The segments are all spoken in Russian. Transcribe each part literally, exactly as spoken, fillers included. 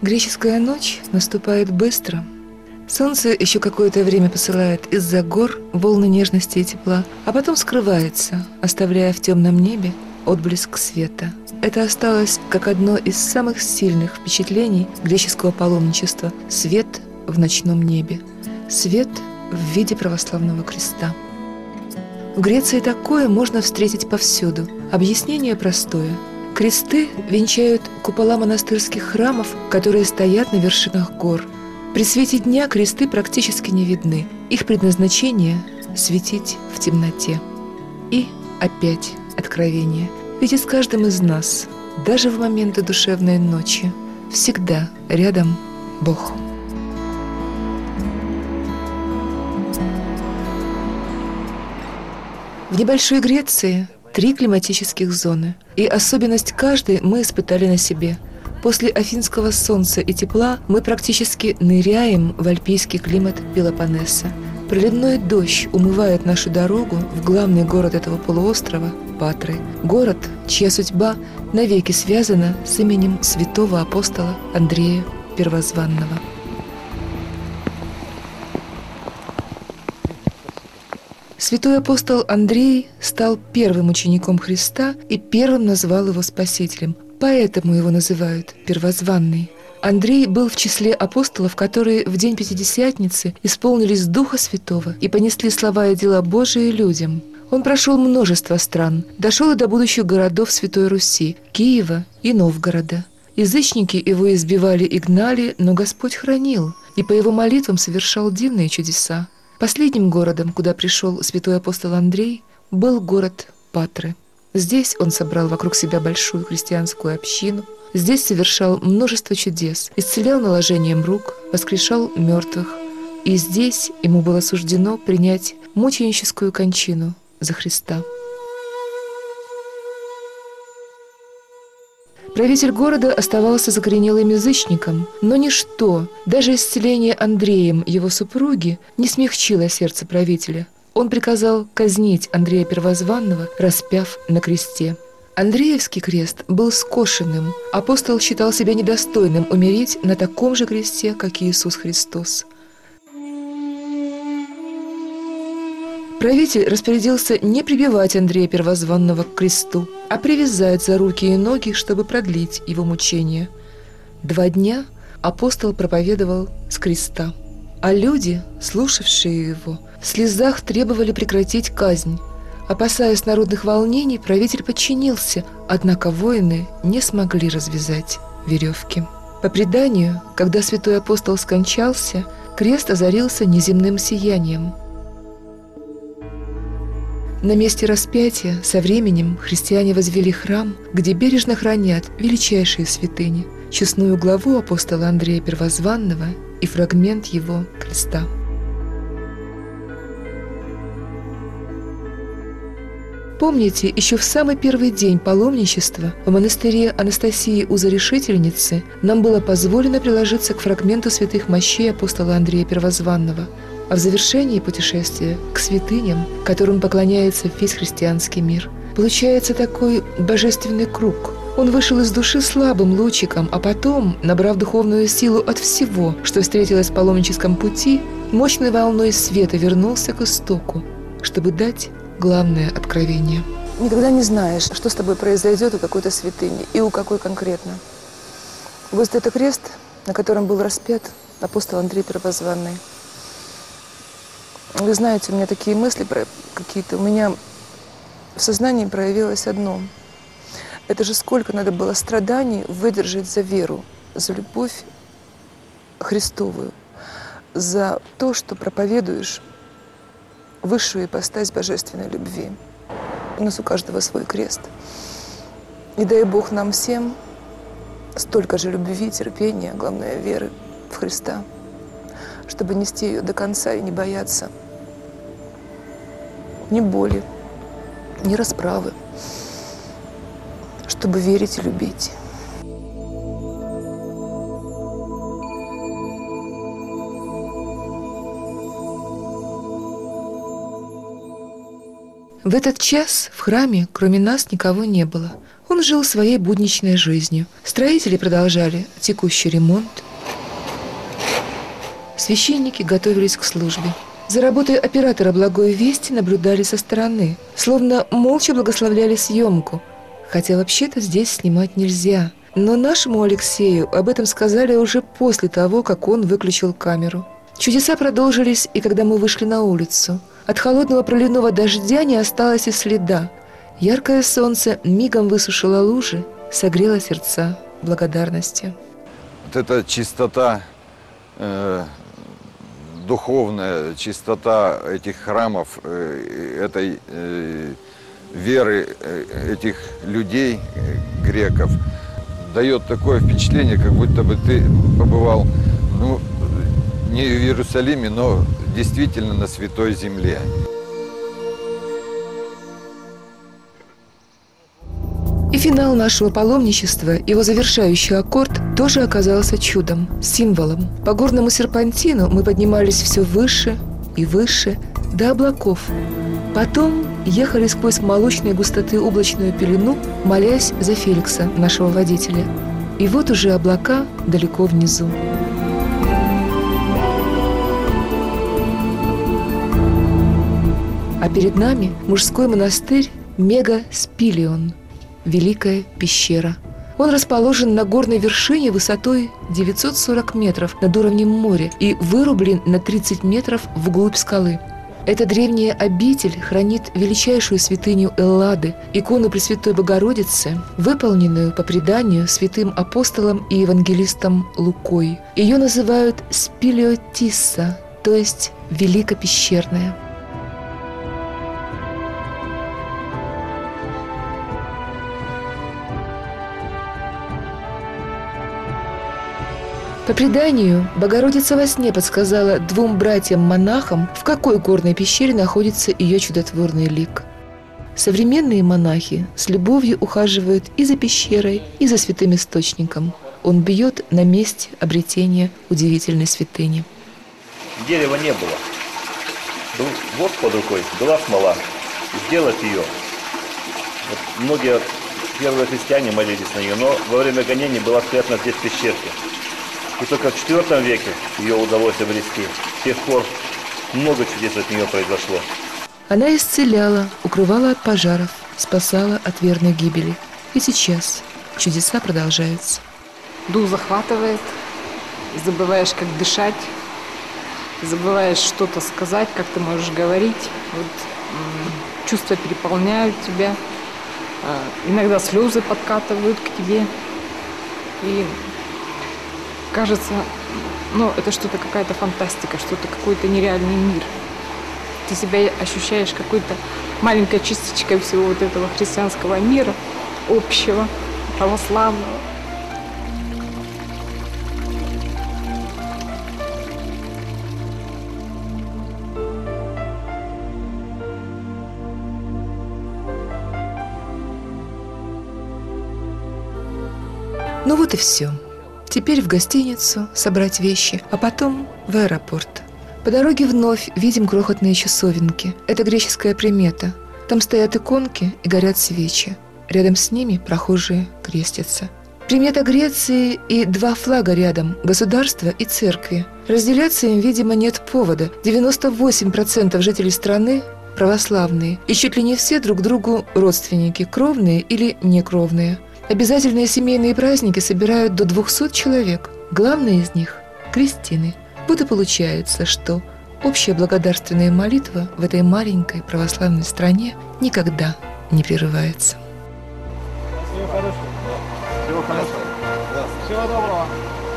Греческая ночь наступает быстро. Солнце еще какое-то время посылает из-за гор волны нежности и тепла, а потом скрывается, оставляя в темном небе отблеск света. Это осталось как одно из самых сильных впечатлений греческого паломничества – свет в ночном небе, свет в виде православного креста. В Греции такое можно встретить повсюду. Объяснение простое. Кресты венчают купола монастырских храмов, которые стоят на вершинах гор. При свете дня кресты практически не видны. Их предназначение – светить в темноте. И опять откровение. Ведь и с каждым из нас, даже в моменты душевной ночи, всегда рядом Бог. В небольшой Греции три климатических зоны. И особенность каждой мы испытали на себе. После афинского солнца и тепла мы практически ныряем в альпийский климат Пелопоннеса. Проливной дождь умывает нашу дорогу в главный город этого полуострова – Патры. Город, чья судьба навеки связана с именем святого апостола Андрея Первозванного. Святой апостол Андрей стал первым учеником Христа и первым назвал его Спасителем. Поэтому его называют Первозванный. Андрей был в числе апостолов, которые в день Пятидесятницы исполнились Духа Святого и понесли слова и дела Божии людям. Он прошел множество стран, дошел и до будущих городов Святой Руси, Киева и Новгорода. Язычники его избивали и гнали, но Господь хранил, и по его молитвам совершал дивные чудеса. Последним городом, куда пришел святой апостол Андрей, был город Патры. Здесь он собрал вокруг себя большую христианскую общину, здесь совершал множество чудес, исцелял наложением рук, воскрешал мертвых, и здесь ему было суждено принять мученическую кончину за Христа. Правитель города оставался закоренелым язычником, но ничто, даже исцеление Андреем его супруги, не смягчило сердце правителя. Он приказал казнить Андрея Первозванного, распяв на кресте. Андреевский крест был скошенным. Апостол считал себя недостойным умереть на таком же кресте, как и Иисус Христос. Правитель распорядился не прибивать Андрея Первозванного к кресту, а привязать за руки и ноги, чтобы продлить его мучения. Два дня апостол проповедовал с креста, а люди, слушавшие его, в слезах требовали прекратить казнь. Опасаясь народных волнений, правитель подчинился, однако воины не смогли развязать веревки. По преданию, когда святой апостол скончался, крест озарился неземным сиянием. На месте распятия со временем христиане возвели храм, где бережно хранят величайшие святыни, честную главу апостола Андрея Первозванного и фрагмент его креста. Помните, еще в самый первый день паломничества в монастыре Анастасии Узорешительницы нам было позволено приложиться к фрагменту святых мощей апостола Андрея Первозванного, а в завершении путешествия к святыням, которым поклоняется весь христианский мир, получается такой божественный круг. Он вышел из души слабым лучиком, а потом, набрав духовную силу от всего, что встретилось в паломническом пути, мощной волной света вернулся к истоку, чтобы дать главное откровение. Никогда не знаешь, что с тобой произойдет у какой-то святыни и у какой конкретно. Вот это крест, на котором был распят апостол Андрей Первозванный. Вы знаете, у меня такие мысли какие-то, у меня в сознании проявилось одно. Это же сколько надо было страданий выдержать за веру, за любовь Христовую, за то, что проповедуешь высшую ипостась божественной любви. У нас у каждого свой крест. И дай Бог нам всем столько же любви, терпения, главное, веры в Христа, чтобы нести ее до конца и не бояться ни боли, ни расправы, чтобы верить и любить. В этот час в храме, кроме нас, никого не было. Он жил своей будничной жизнью. Строители продолжали текущий ремонт. Священники готовились к службе. За работой оператора «Благой вести» наблюдали со стороны, словно молча благословляли съемку. Хотя вообще-то здесь снимать нельзя. Но нашему Алексею об этом сказали уже после того, как он выключил камеру. Чудеса продолжились, и когда мы вышли на улицу. От холодного проливного дождя не осталось и следа. Яркое солнце мигом высушило лужи, согрело сердца благодарностью. Вот эта чистота, э, духовная чистота этих храмов, э, этой э, веры э, этих людей, э, греков, дает такое впечатление, как будто бы ты побывал, ну, не в Иерусалиме, но действительно на Святой Земле. И финал нашего паломничества, его завершающий аккорд, тоже оказался чудом, символом. По горному серпантину мы поднимались все выше и выше, до облаков. Потом ехали сквозь молочной густоты облачную пелену, молясь за Феликса, нашего водителя. И вот уже облака далеко внизу. А перед нами мужской монастырь Мегаспилион, Великая пещера. Он расположен на горной вершине высотой девятьсот сорок метров над уровнем моря и вырублен на тридцать метров вглубь скалы. Эта древняя обитель хранит величайшую святыню Эллады, икону Пресвятой Богородицы, выполненную по преданию святым апостолом и евангелистом Лукой. Ее называют Спилиотисса, то есть Великопещерная. По преданию, Богородица во сне подсказала двум братьям-монахам, в какой горной пещере находится ее чудотворный лик. Современные монахи с любовью ухаживают и за пещерой, и за святым источником. Он бьет на месте обретения удивительной святыни. Дерева не было. Был вот под рукой, была смола. Сделать ее. Вот многие первые христиане молились на нее, но во время гонений была спрятана здесь пещерка. И только в четвёртом веке ее удалось обрести. С тех пор много чудес от нее произошло. Она исцеляла, укрывала от пожаров, спасала от верной гибели. И сейчас чудеса продолжаются. Дух захватывает, забываешь, как дышать, забываешь что-то сказать, как ты можешь говорить. Вот, чувства переполняют тебя, иногда слезы подкатывают к тебе. И кажется, ну, это что-то, какая-то фантастика, что-то, какой-то нереальный мир. Ты себя ощущаешь какой-то маленькой частичкой всего вот этого христианского мира, общего, православного. Ну вот и все. Теперь в гостиницу собрать вещи, а потом в аэропорт. По дороге вновь видим крохотные часовенки. Это греческая примета. Там стоят иконки и горят свечи. Рядом с ними прохожие крестятся. Примета Греции и два флага рядом – государство и церкви. Разделяться им, видимо, нет повода. девяносто восемь процентов жителей страны православные. И чуть ли не все друг другу родственники, кровные или некровные. Обязательные семейные праздники собирают до двухсот человек. Главные из них – крестины. Вот и получается, что общая благодарственная молитва в этой маленькой православной стране никогда не прерывается. Всего хорошего. Всего хорошего. Всего доброго.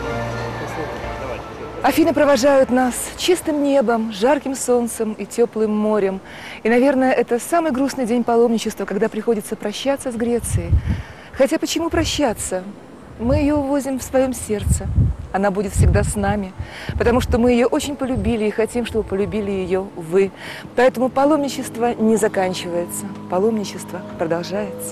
Афины провожают нас чистым небом, жарким солнцем и теплым морем. И, наверное, это самый грустный день паломничества, когда приходится прощаться с Грецией. Хотя почему прощаться? Мы ее увозим в своем сердце. Она будет всегда с нами, потому что мы ее очень полюбили и хотим, чтобы полюбили ее вы. Поэтому паломничество не заканчивается, паломничество продолжается.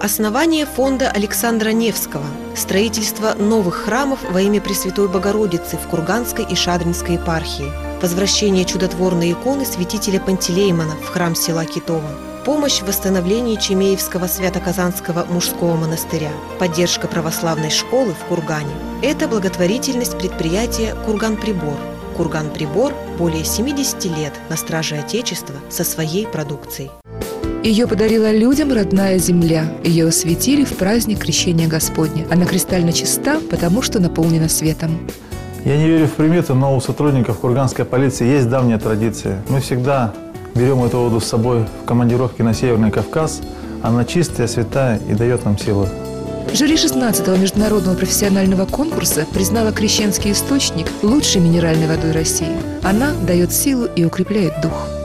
Основание фонда Александра Невского, строительство новых храмов во имя Пресвятой Богородицы в Курганской и Шадринской епархии, возвращение чудотворной иконы святителя Пантелеймона в храм села Китово, помощь в восстановлении Чемеевского Свято-Казанского мужского монастыря, поддержка православной школы в Кургане. Это благотворительность предприятия «Курган-Прибор». «Курган-Прибор» более семидесяти лет на страже Отечества со своей продукцией. Ее подарила людям родная земля. Ее осветили в праздник Крещения Господня. Она кристально чиста, потому что наполнена светом. Я не верю в приметы, но у сотрудников курганской полиции есть давняя традиция. Мы всегда берем эту воду с собой в командировки на Северный Кавказ. Она чистая, святая и дает нам силу. Жюри шестнадцатого международного профессионального конкурса признала крещенский источник лучшей минеральной водой России. Она дает силу и укрепляет дух.